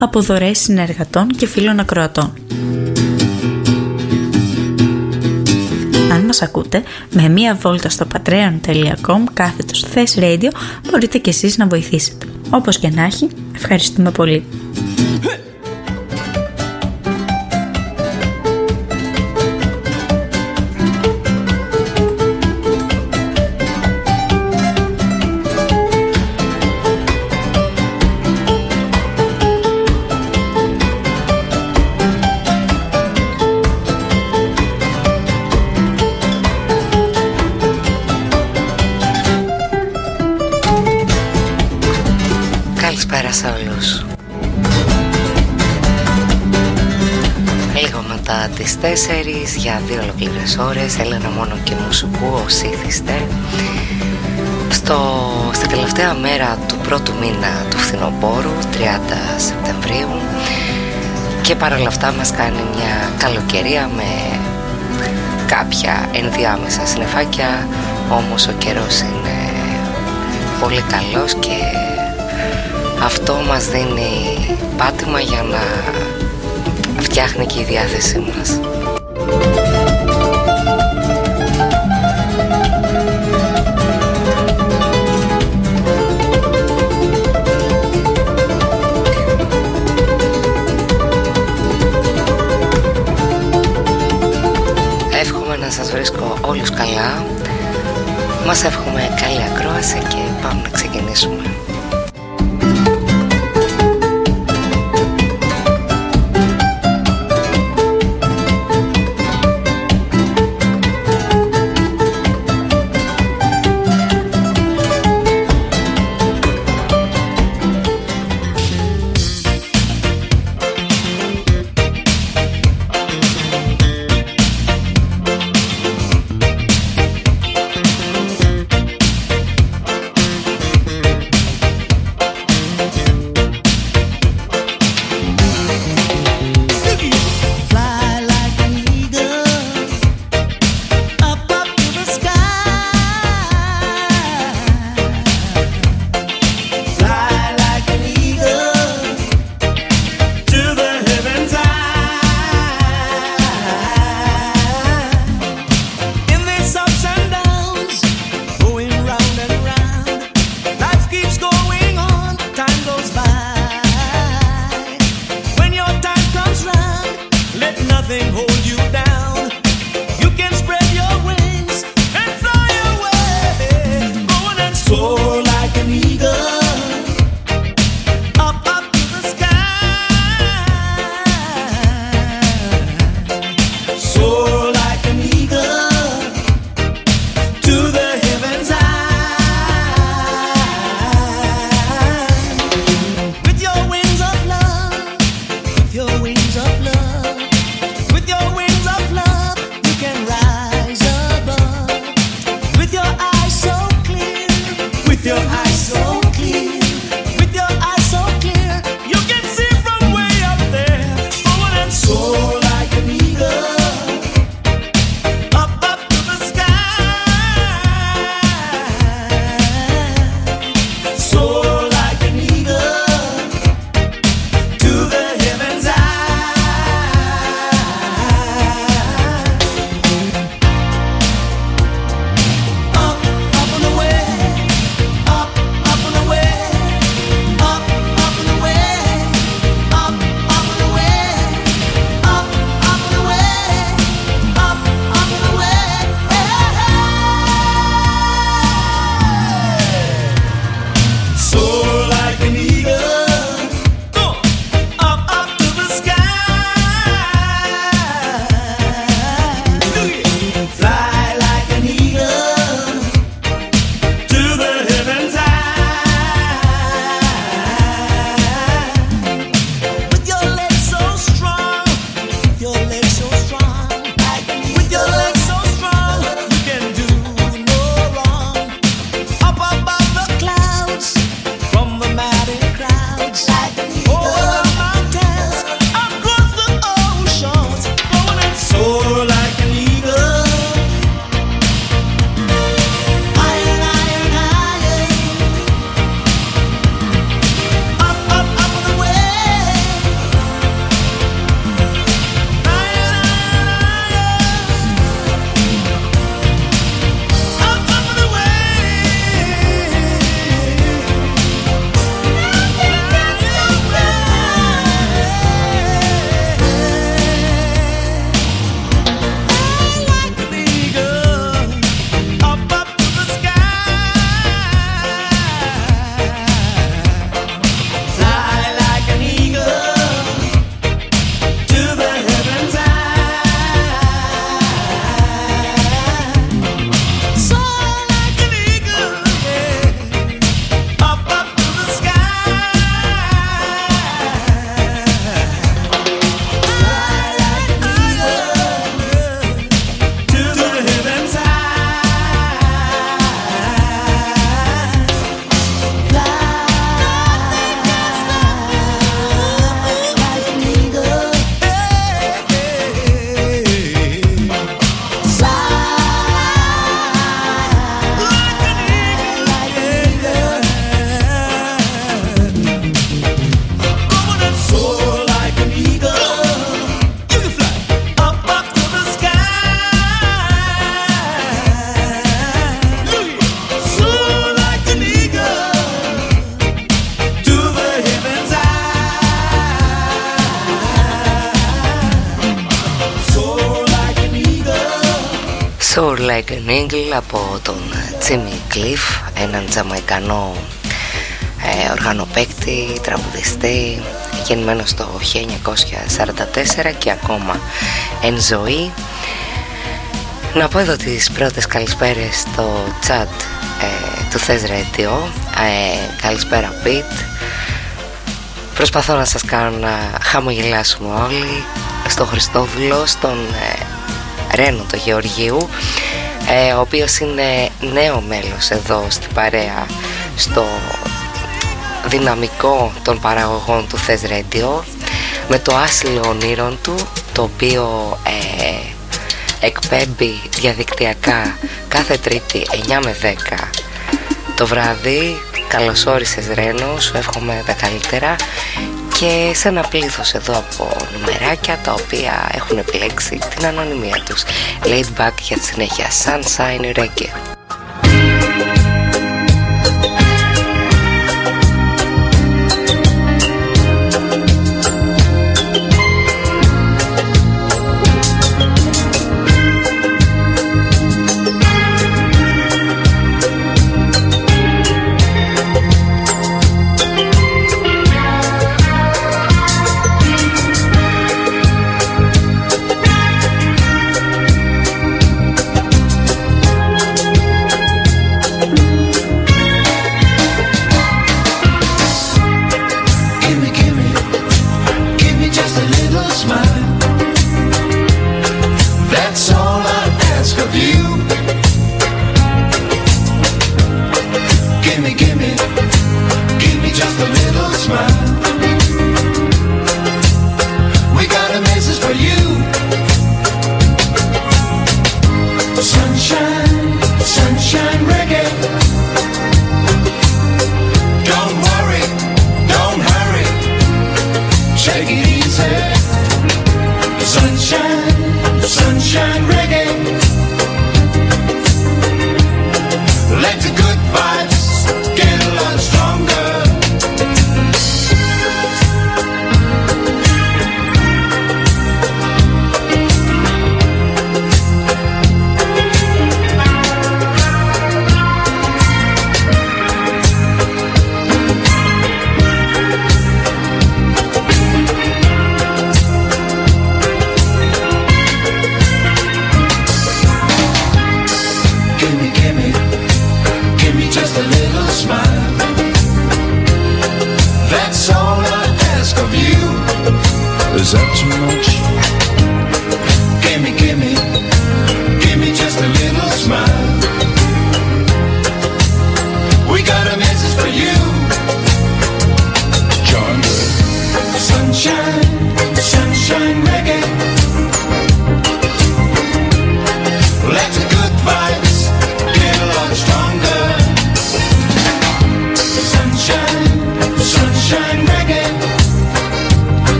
από δωρεές συνεργατών και φίλων ακροατών. Αν μας ακούτε, με μία βόλτα στο patreon.com/thesradio μπορείτε και εσείς να βοηθήσετε. Όπως και να έχει, ευχαριστούμε πολύ. Καλησπέρα σε όλους. Λίγο μετά τις 4 για 2 ολόκληρες ώρες, Έλενα μόνο και Μουσουκού ως ήθιστε. Στη τελευταία μέρα του πρώτου μήνα του φθινοπόρου, 30 Σεπτεμβρίου, και παρόλα αυτά μας κάνει μια καλοκαιρία με κάποια ενδιάμεσα συννεφάκια, όμως ο καιρός είναι πολύ καλός και αυτό μας δίνει πάτημα για να φτιάχνει και η διάθεσή μας. Εύχομαι να σας βρίσκω όλους καλά. Μας εύχομαι καλή ακρόαση και πάμε να ξεκινήσουμε. Like an Eagle από τον Jimmy Cliff, έναν Τζαμαϊκανό οργανοπαίκτη, τραγουδιστή, γεννημένος το 1944 και ακόμα εν ζωή. Να πω εδώ τις πρώτες καλησπέρες στο chat του Θες Radio. Καλησπέρα Pete. Προσπαθώ να σας κάνω να χαμογελάσουμε όλοι. Στο Χριστόδουλο, στον Ρένο το Γεωργίου, ο οποίος είναι νέο μέλος εδώ στην παρέα, στο δυναμικό των παραγωγών του Θες Radio, με το άσυλο ονείρων του, το οποίο εκπέμπει διαδικτυακά κάθε Τρίτη 9 με 10 το βράδυ. Καλώς όρισες Ρένο, σου εύχομαι τα καλύτερα, και σε ένα πλήθος εδώ από νουμεράκια τα οποία έχουν επιλέξει την ανωνυμία τους. Laid back για τη συνέχεια, Sunshine Reggae.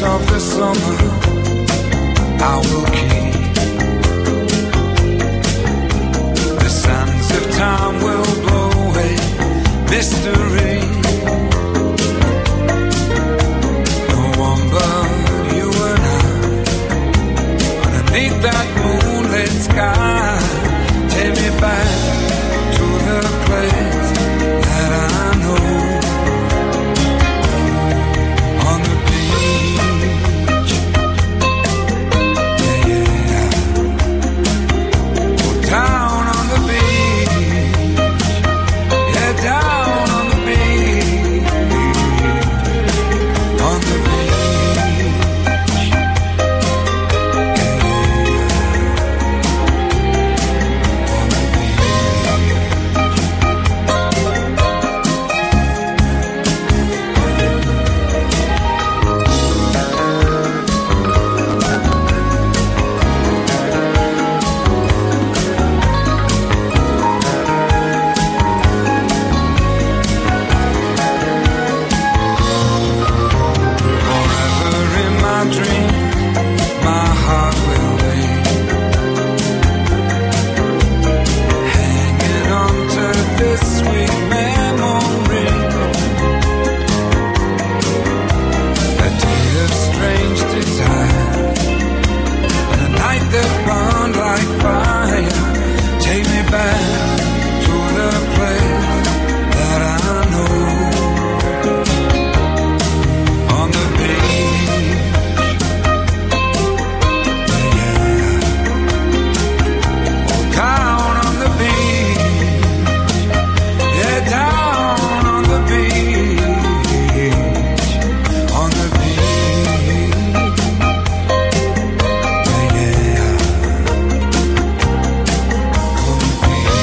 of the summer I will keep. The sands of time will blow away mystery. No one but you and I, underneath that moonlit sky. Take me back to the place that I know. On the beach, yeah, yeah. Go down on the beach, yeah, down on the beach, on the beach, yeah, yeah. On the forever in my dream, my heart will be hanging on to this sweet memory. A day of strange desire, and a night that burned like fire. Take me back to the place that I know. On the beach, yeah, yeah. Oh, down on the beach, yeah, down on the beach, on the beach, yeah, yeah. On the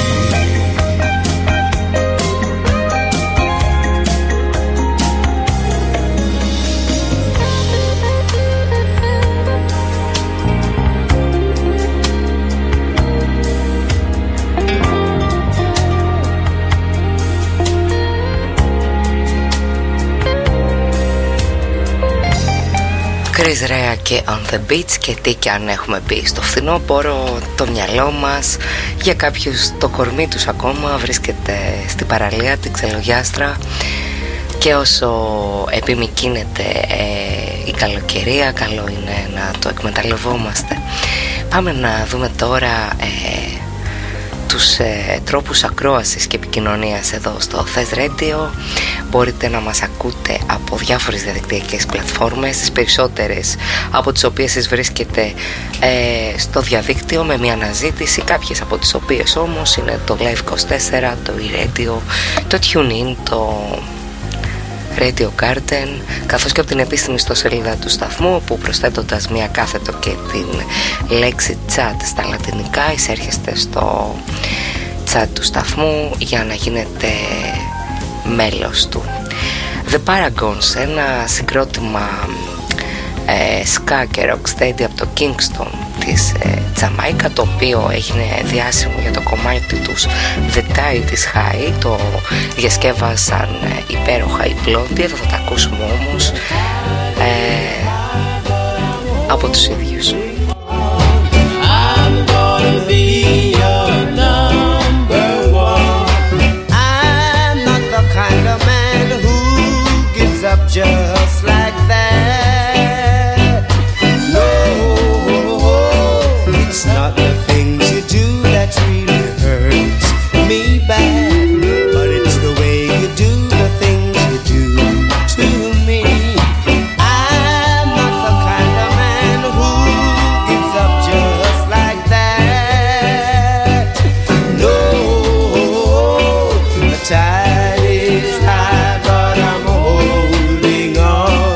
Chris Rea και On The Beach. Και τι κι αν έχουμε πει στο φθινόπωρο, το μυαλό μας, για κάποιους το κορμί τους ακόμα βρίσκεται στην παραλία, την Ξελογιάστρα. Και όσο επιμικρύνεται η καλοκαιρία, καλό είναι να το εκμεταλλευόμαστε. Πάμε να δούμε τώρα τους τρόπους ακρόασης και επικοινωνίας εδώ στο Θες Radio. Μπορείτε να μας ακούτε από διάφορες διαδικτυακές πλατφόρμες, τις περισσότερες από τις οποίες τις βρίσκετε στο διαδίκτυο με μια αναζήτηση, κάποιες από τις οποίες όμως είναι το Live24, το e-radio, το TuneIn, το Radio Garden, καθώς και από την επίσημη ιστοσελίδα του σταθμού, που προσθέτοντας μία κάθετο και την λέξη chat στα λατινικά εισέρχεστε στο chat του σταθμού για να γίνετε μέλος του. The Paragons, ένα συγκρότημα ska και rocksteady από το Kingston της Τζαμάικα, το οποίο έγινε διάσημο για το κομμάτι τους The Tide is High. Το διασκεύασαν υπέροχα οι Blondie. Εδώ θα τα ακούσουμε όμως από τους ίδιους. I'm gonna be your number one. I'm not the kind of man who gives up just like that. No, it's not the things you do that really hurts me bad, but it's the way you do the things you do to me. I'm not the kind of man who gives up just like that. No, the tide is high, but I'm holding on.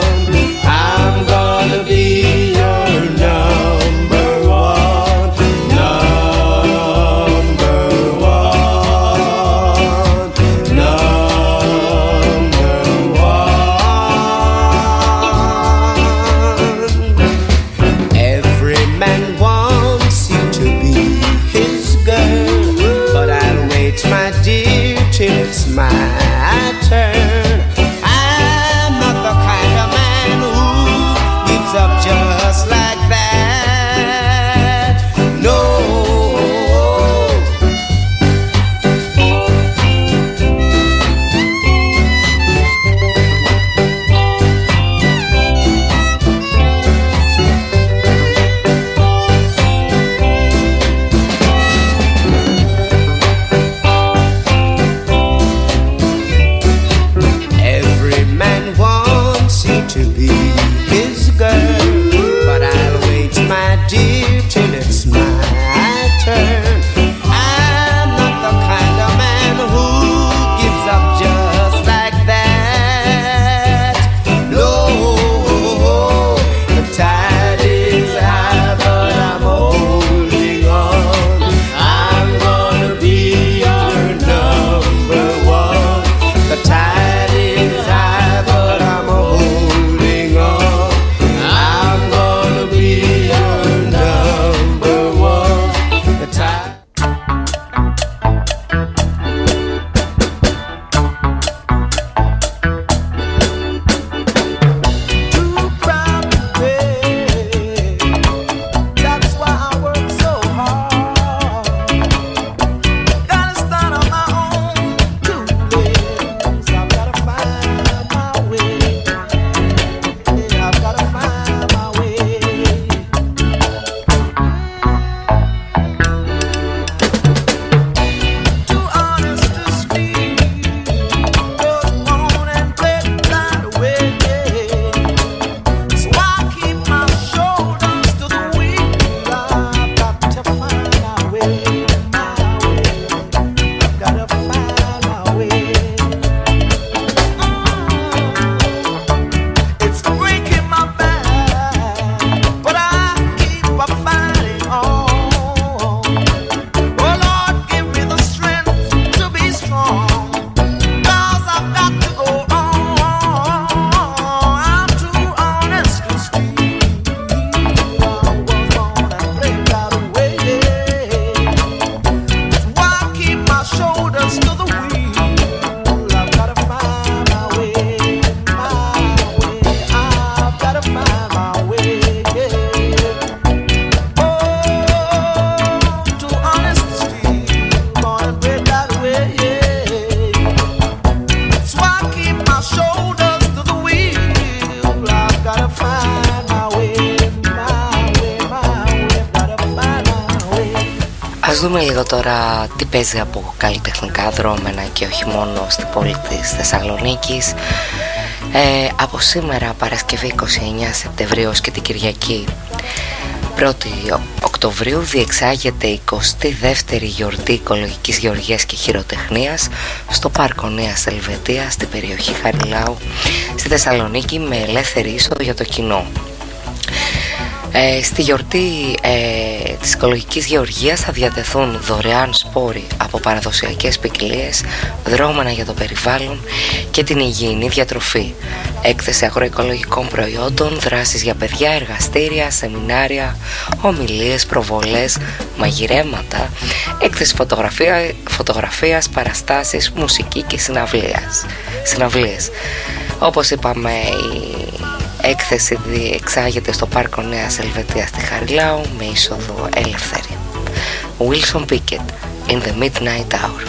Ας δούμε λίγο τώρα τι παίζει από καλλιτεχνικά δρόμενα και όχι μόνο στην πόλη της Θεσσαλονίκης. Από σήμερα Παρασκευή 29 Σεπτεμβρίου και την Κυριακή 1η Οκτωβρίου διεξάγεται η 22η γιορτή οικολογικής γεωργίας και χειροτεχνίας στο Πάρκο Νέας Ελβετίας στην περιοχή Χαριλάου στη Θεσσαλονίκη με ελεύθερη είσοδο για το κοινό. Στη γιορτή της οικολογικής γεωργίας θα διατεθούν δωρεάν σπόροι από παραδοσιακές ποικιλίες, δρόμενα για το περιβάλλον και την υγιεινή διατροφή, έκθεση αγροοικολογικών προϊόντων, δράσεις για παιδιά, εργαστήρια, σεμινάρια, ομιλίες, προβολές, μαγειρέματα, έκθεση φωτογραφίας, παραστάσεις, μουσική και συναυλίες. Όπως είπαμε, η έκθεση διεξάγεται στο Πάρκο Νέας Ελβετίας στη Χαριλάου με είσοδο ελεύθερη. Wilson Pickett, In the Midnight Hour.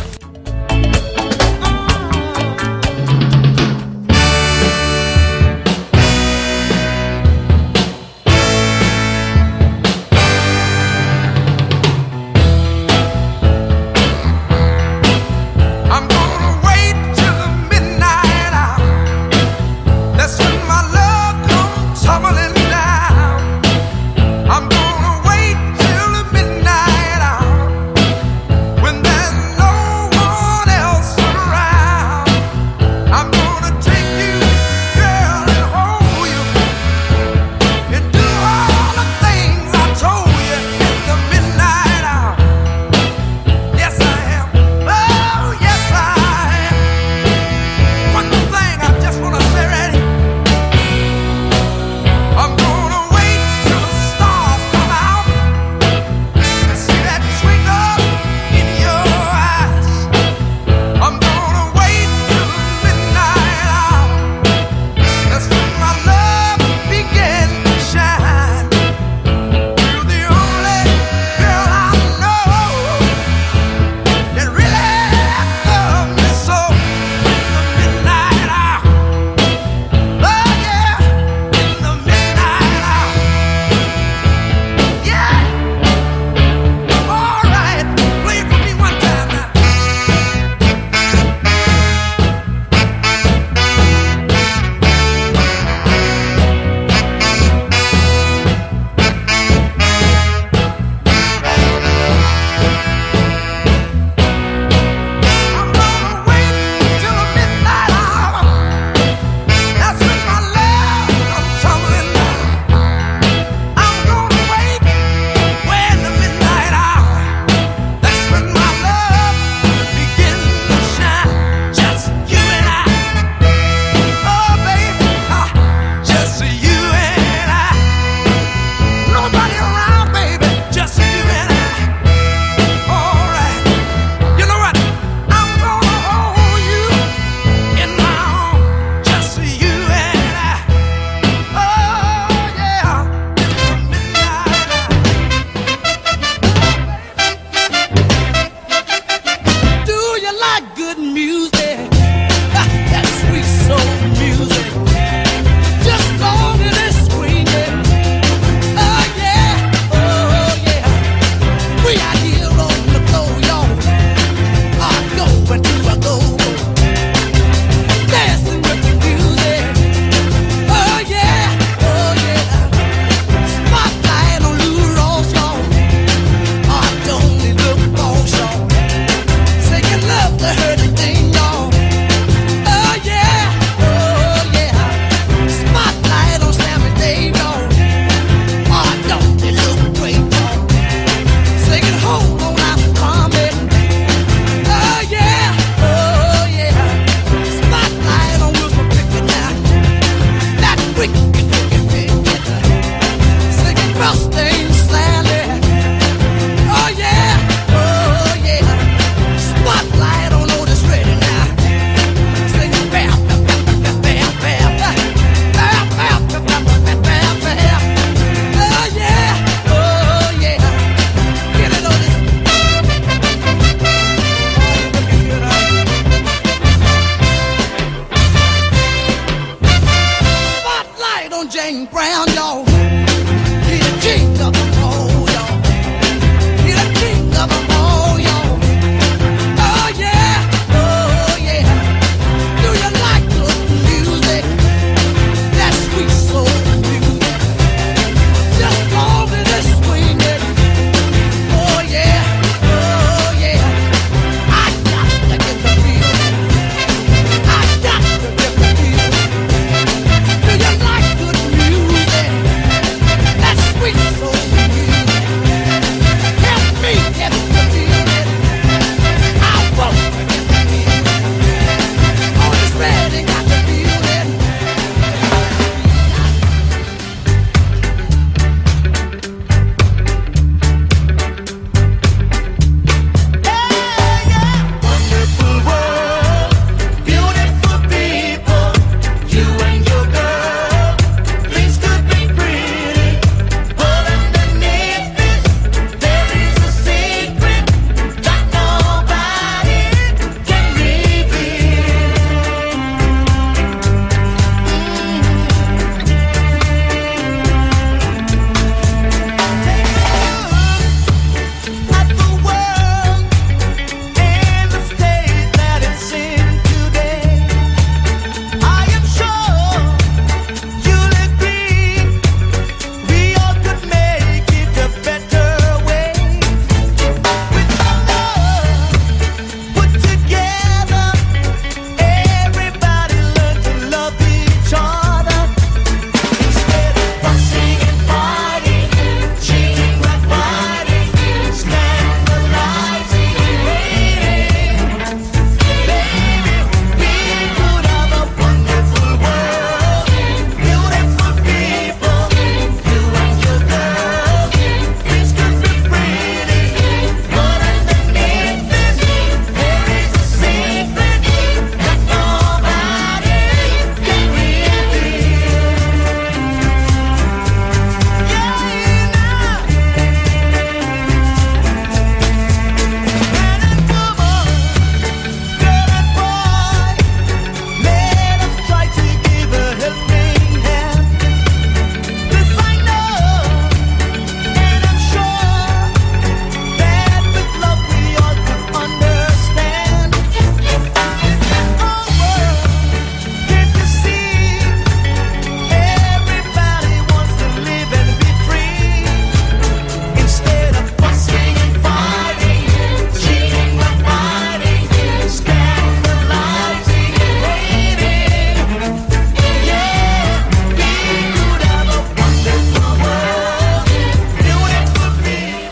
He the king of the road, y'all. He the king of the road.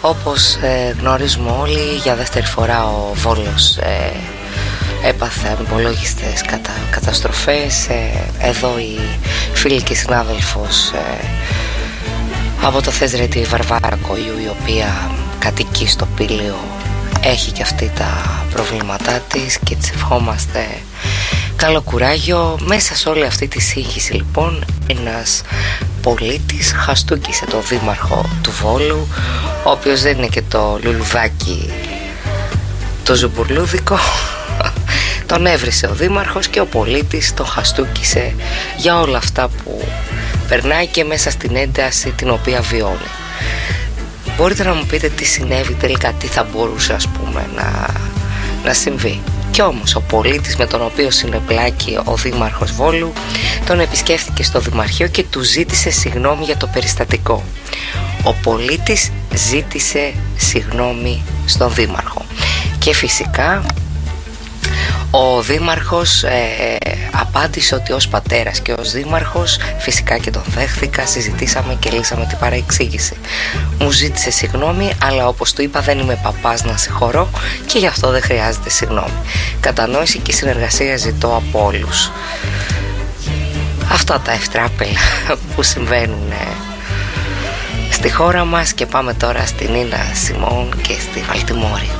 Όπως γνωρίζουμε όλοι, για δεύτερη φορά ο Βόλος έπαθε ανυπολόγιστες καταστροφές. Εδώ η φίλη και συνάδελφος από το Θεσρέτη, η Βαρβάρα Κοϊού, η οποία κατοικεί στο Πήλιο, έχει και αυτή τα προβλήματά της και της ευχόμαστε καλό κουράγιο. Μέσα σε όλη αυτή τη σύγχυση λοιπόν, ένας πολίτης χαστούκισε το δήμαρχο του Βόλου, ο οποίος δεν είναι και το λουλουδάκι το ζουμπουρλούδικο. Τον έβρισε ο δήμαρχος και ο πολίτης τον χαστούκισε για όλα αυτά που περνάει και μέσα στην ένταση την οποία βιώνει. Μπορείτε να μου πείτε τι συνέβη τελικά, τι θα μπορούσε ας πούμε να συμβεί? Κι όμως ο πολίτης με τον οποίο συνεπλάκει ο δήμαρχος Βόλου τον επισκέφθηκε στο δημαρχείο και του ζήτησε συγγνώμη για το περιστατικό. Ο πολίτης ζήτησε συγγνώμη στον δήμαρχο και φυσικά ο δήμαρχος απάντησε ότι ως πατέρας και ως δήμαρχος φυσικά και τον δέχθηκα, συζητήσαμε και λύσαμε την παραεξήγηση. Μου ζήτησε συγγνώμη, αλλά όπως του είπα δεν είμαι παπάς να συγχωρώ και γι' αυτό δεν χρειάζεται συγγνώμη. Κατανόηση και συνεργασία ζητώ από όλους. Αυτά τα ευτράπελα που συμβαίνουν στη χώρα μας. Και πάμε τώρα στην Νίνα Σιμών και στη Βαλτιμόρη.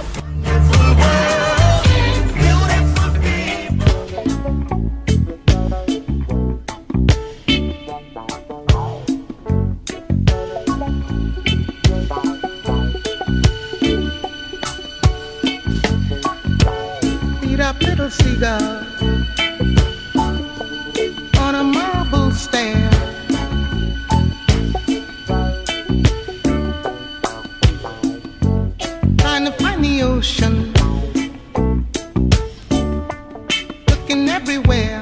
Cigar on a marble stand, trying to find the ocean, looking everywhere.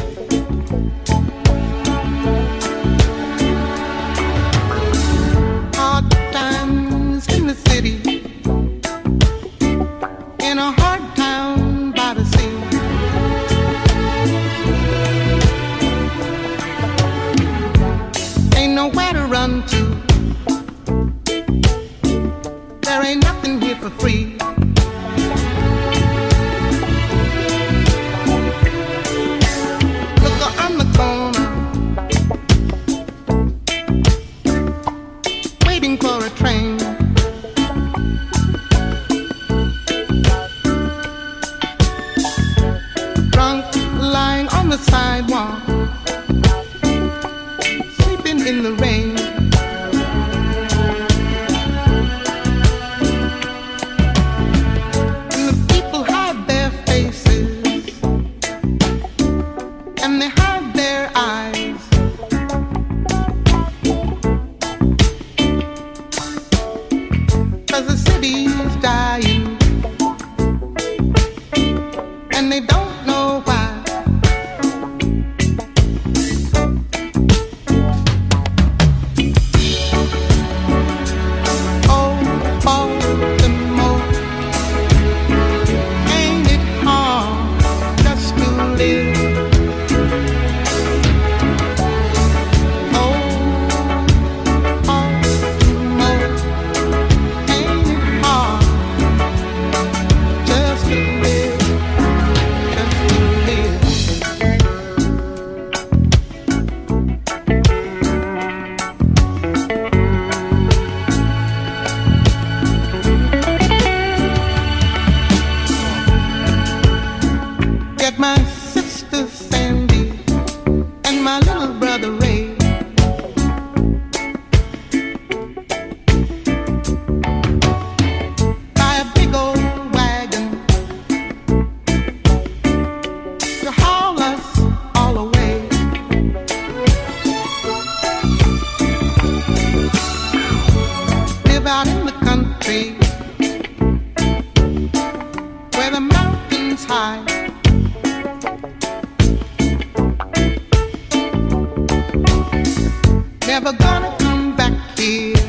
Hard times in the city, in a hard town by the sea. Ain't nowhere to run to. There ain't nothing here for free. Look on the corner, waiting for a train. Drunk, lying on the sidewalk, sleeping in the rain. And the people hide their faces, and they hide their eyes. 'Cause the city's dying, and they don't know why. Oh, Baltimore, ain't it hard just to live? Oh, Baltimore, ain't it hard just to live? Get my sister Sandy and my little brother Ray. Buy a big old wagon to haul us all away. Live out in the country where the mountains high. Never gonna come back here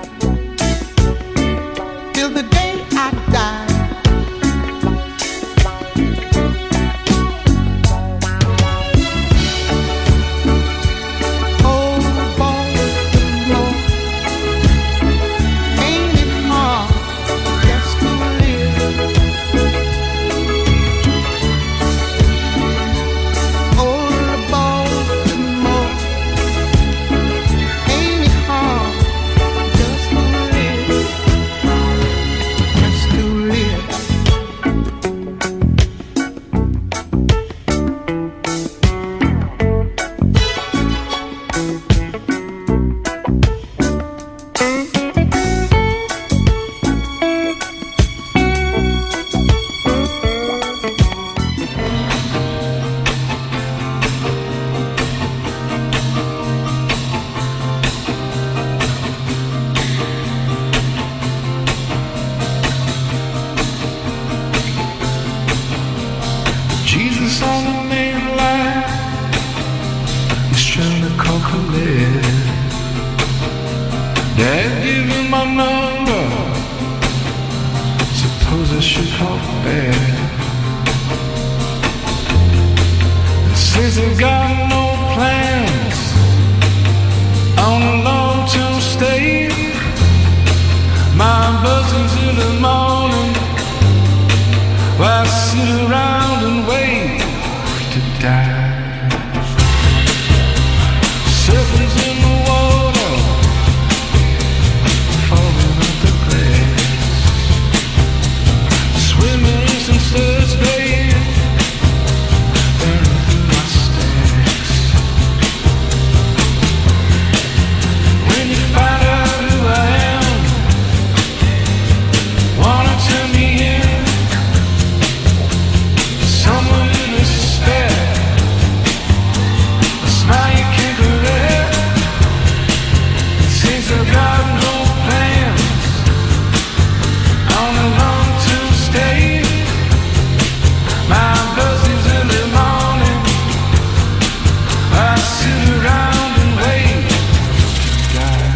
till the day I die. Oh, Baltimore, ain't it hard? Dad gave you my number. Suppose I should hop back. And since I got no plans on a long-term stay, my buzzing's in the morning while I sit around and wait to die. Serpents in the water, falling off the glass, swimming in some studs, babe, burning through my stacks. When you find out who I am, wanna turn me in, someone you respect, a smile you can't correct. Since I've got no plans on a long-term stay, my buzzing's early morning, I sit around and wait to die.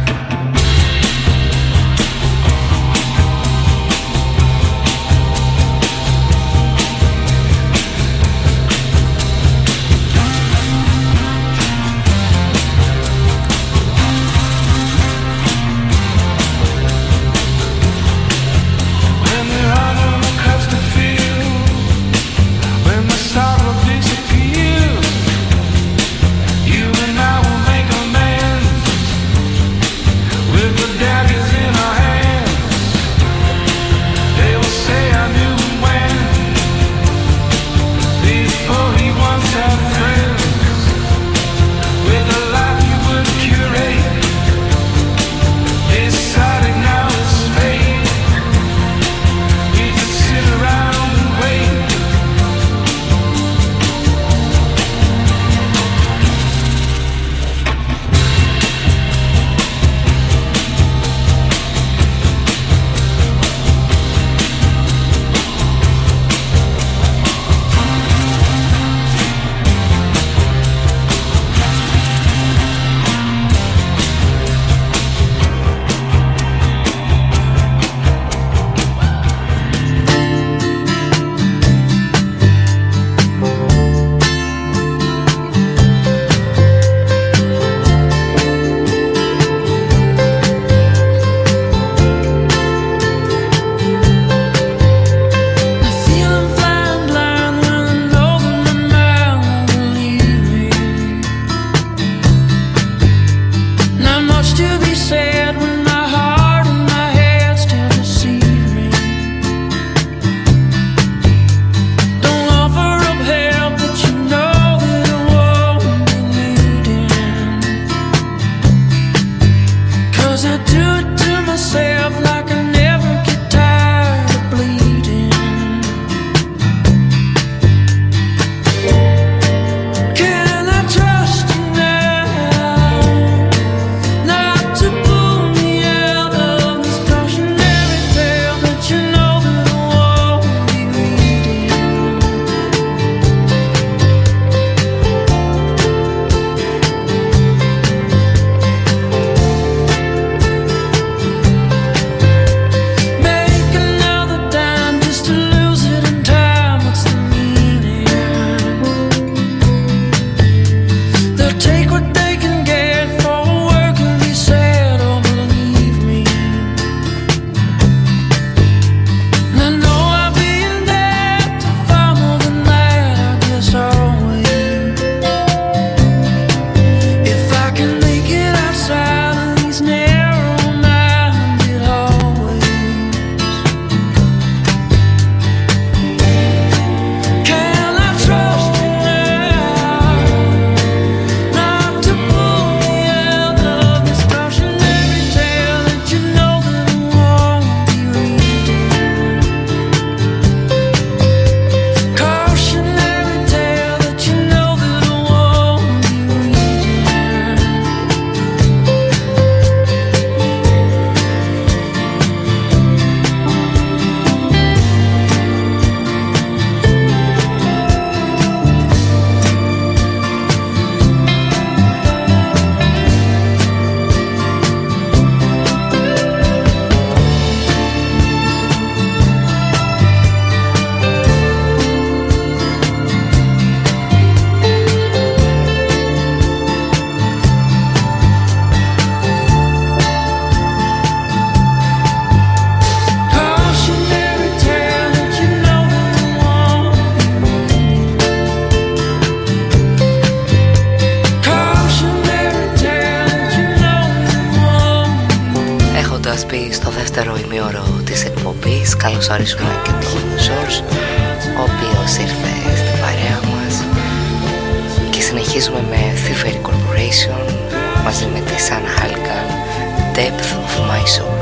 When the honor cuts the field, when the sorrow disappears, you and I will make amends with the daggers in our hands. They will say I knew him when, before he once had friends, with a life you would curate, deciding now it's fate. We could sit around and wait. I feel I'm flying blind when I know that my mind won't leave me. Not much to be said when my heart and my head still deceive me. Don't offer up help that you know that I won't be needing, 'cause I do it to myself like I never get tired of bleeding. Can I trust you now, not to pull αγάπη στο δεύτερο ημίωρο της εκπομπής. Καλωσορίζουμε και τον Ζορζ, ο οποίος ήρθε στην παρέα μας. Και συνεχίζουμε με Thievery Corporation μαζί με τη Σαν Χάλκαν, Depth of My Soul.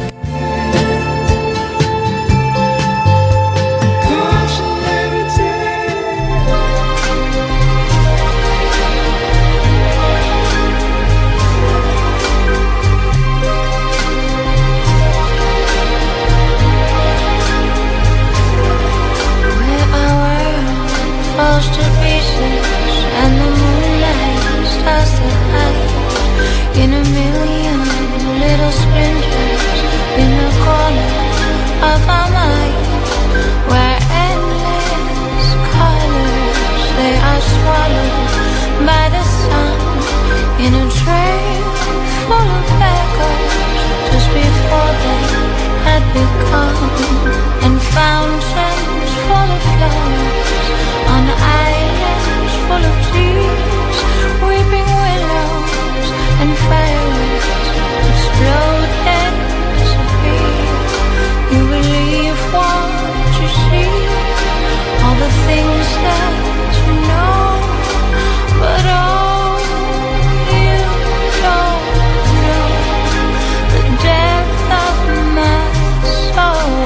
Falls to pieces and the moonlight starts to hide in a million little splinters in the corner of our mind, where endless colors they are swallowed by the sun in a train full of echoes just before they had become, and fountains full of flowers on islands full of trees, weeping willows and fireworks explode and disappear. You believe what you see, all the things that you know, but oh, you don't know the depth of my soul.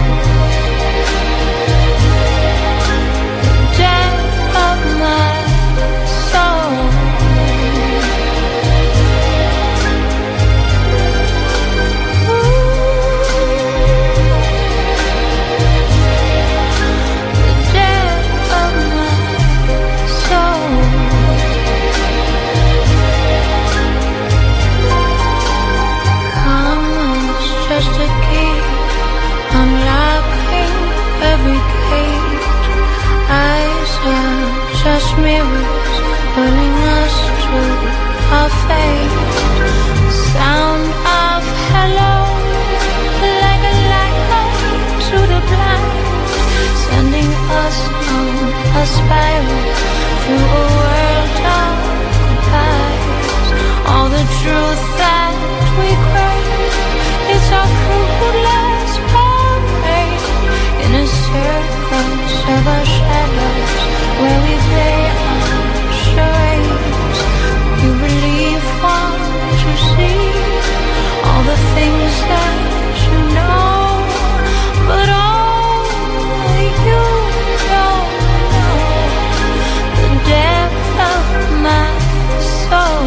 Just mirrors pulling us to our fate. Sound of hello, like a light to the blind, sending us on a spiral through a world of goodbyes. All the truth that we crave, it's our fruitless parade in a circus of our shadows, where we play our charades. You believe what you see, all the things that you know, but all you don't know the depth of my soul,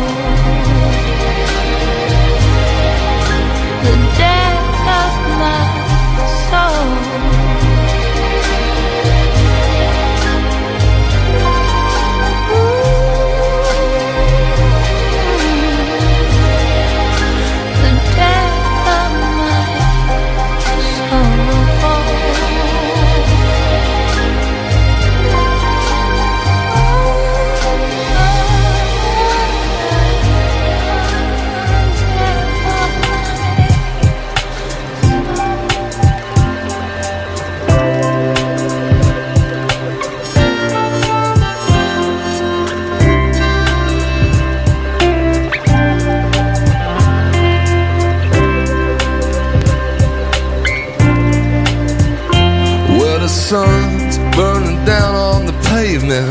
the depth of my soul. Sun's burning down on the pavement.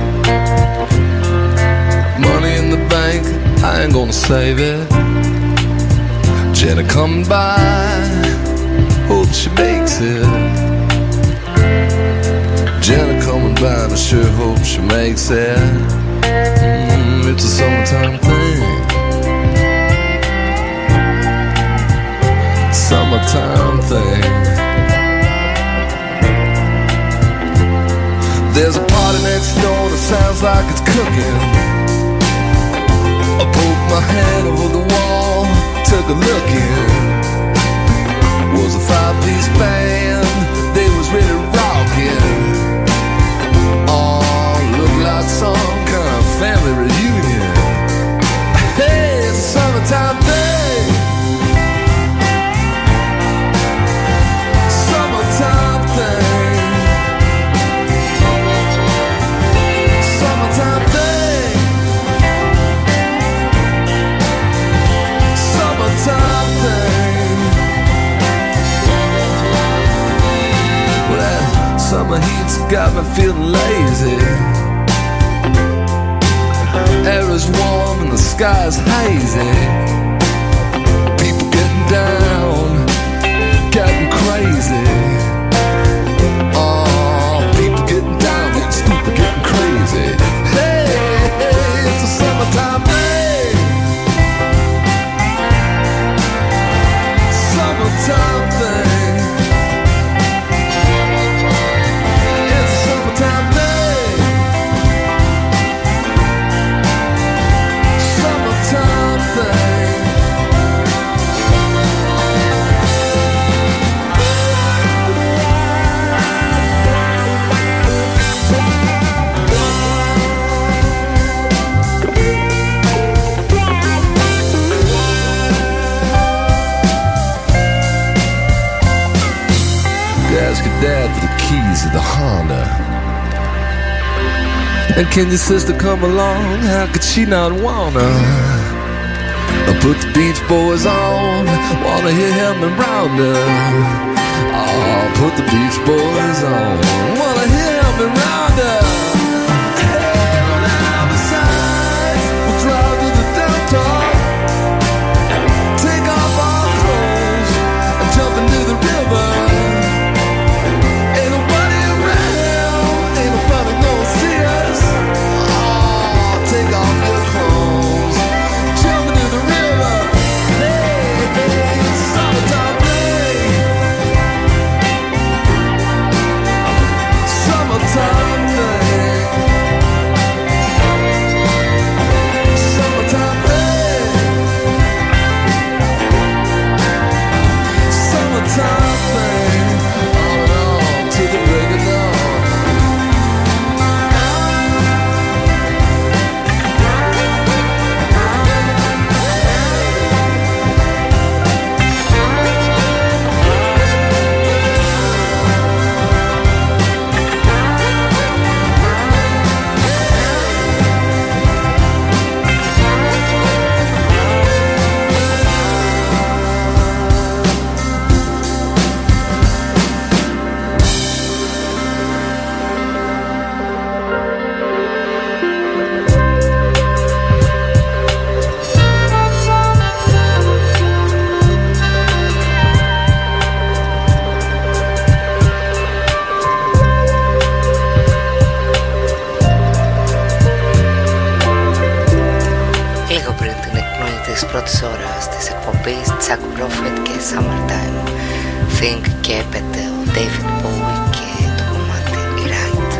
Money in the bank, I ain't gonna save it. Jenna coming by, hope she makes it. Jenna coming by, and I sure hope she makes it. It's a summertime thing. Summertime thing. There's a party next door that sounds like it's cooking. I poked my head over the wall, took a look in. Was a 5-piece band, they was really rocking. Oh, looked like some kind of family reunion. Hey, it's a summertime thing. Summertime thing. Time got me feeling lazy. Air is warm and the sky's hazy. People getting down, getting crazy. Oh, people getting down, getting stupid, getting crazy. Hey, hey, it's a summertime day. Summertime thing. It's a summertime day. Summertime thing. Ask your dad for the keys of the Honda. And can your sister come along? How could she not wanna? I put the Beach Boys on, wanna hear him and Rounder. Oh, put the Beach Boys on, wanna hear him and Rounder. Hey, when I'm besides, we'll drive to the downtown, take off our clothes and jump into the river. Take off your clothes, jump into the river. Hey, hey, it's a summertime day. Summertime day. Summertime day. Summertime day. On and on to the break of dawn. Πρώτης ώρας της εκπομπής Chuck Prophet και Summertime Think και έπεται ο David Bowie και το κομμάτι Right.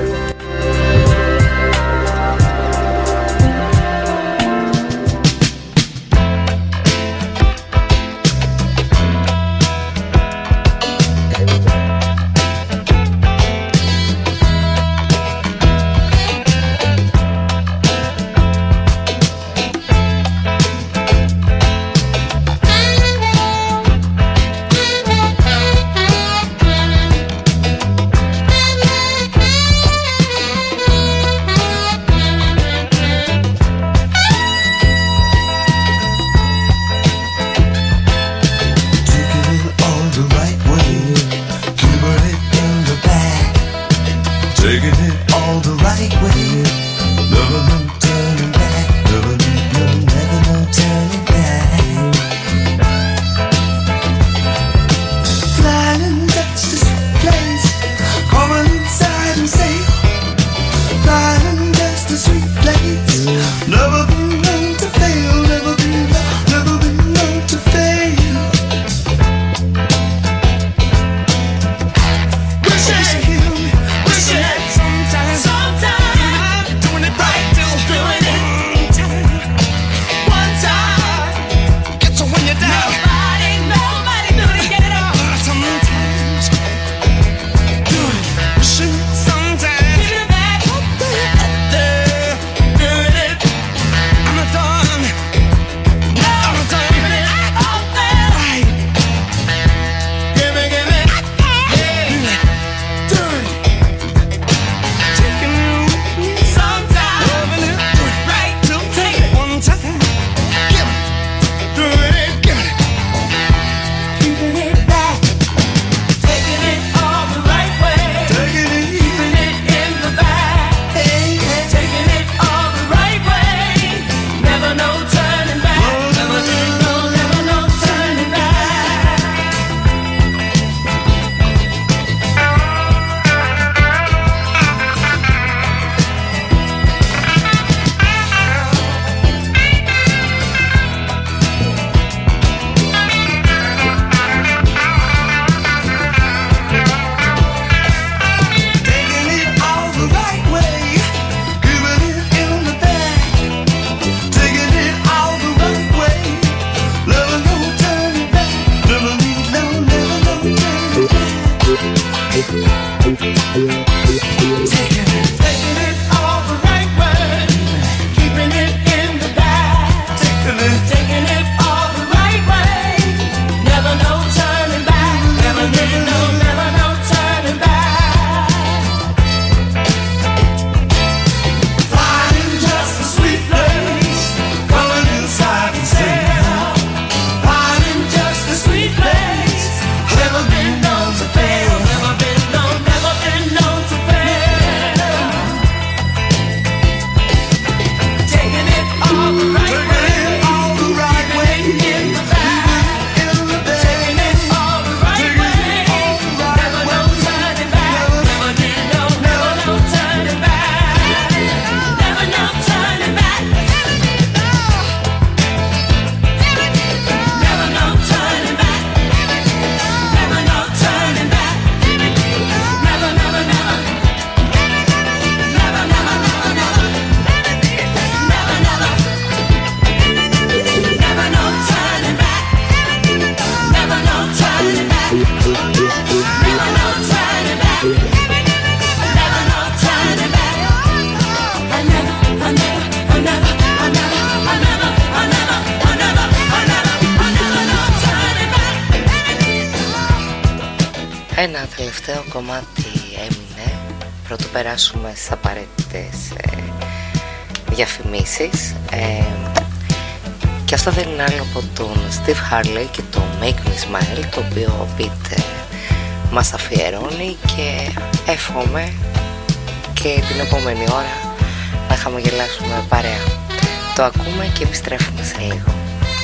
Ένα τελευταίο κομμάτι έμεινε πρωτού περάσουμε στις απαραίτητες διαφημίσεις, και αυτό δεν είναι άλλο από τον Steve Harley και το Make Me Smile, το οποίο ο Pete μας αφιερώνει, και εύχομαι και την επόμενη ώρα να χαμογελάσουμε παρέα. Το ακούμε και επιστρέφουμε σε λίγο.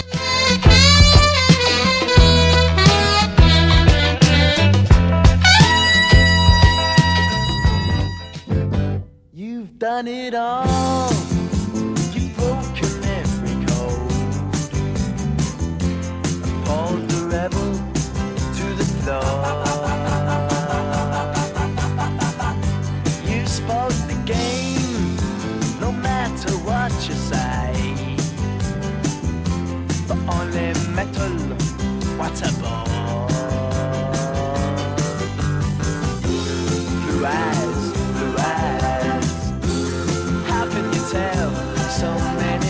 You've done it all. You've broken every code. Appalled the rebel to the floor. You spoke the game, no matter what you say. But only metal, what a bore. Blue eyes, blue eyes. How can you tell so many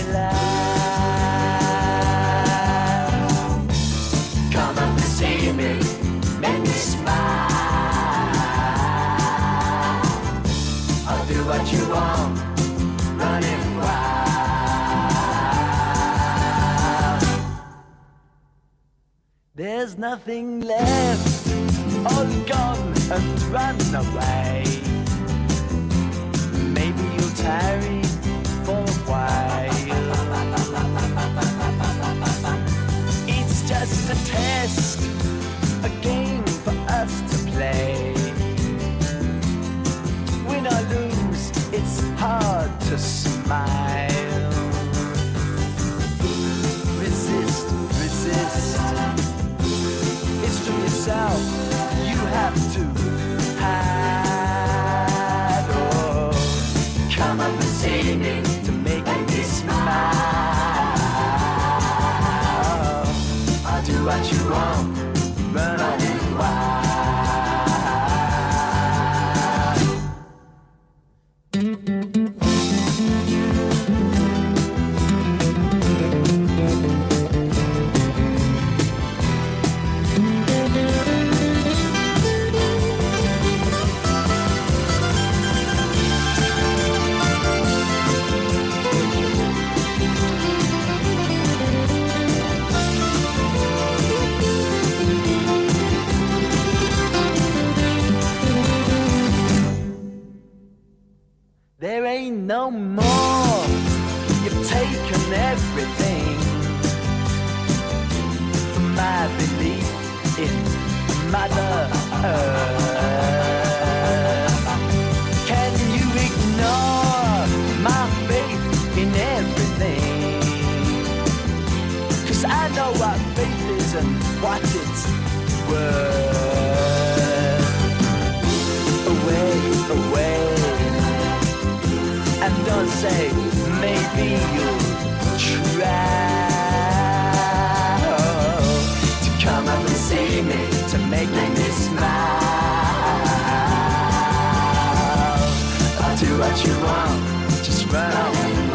lies? Come up and see me, make me smile. I'll do what you want, running wild. There's nothing left, all gone and run away. Maybe you'll tarry for a while. It's just a test, a game for us to play. Win or lose, it's hard to smile. Resist, resist. It's to yourself you have to hide. Oh, come up and see me to make me smile. I'll do what you want, run on it wild. There ain't no more. You've taken everything from my belief in Mother Earth. Can you ignore my faith in everything? 'Cause I know what faith is and what it's worth. Away, away. And don't say, maybe you'll try to come up and see me, to make me smile. I'll do what you want, just run away.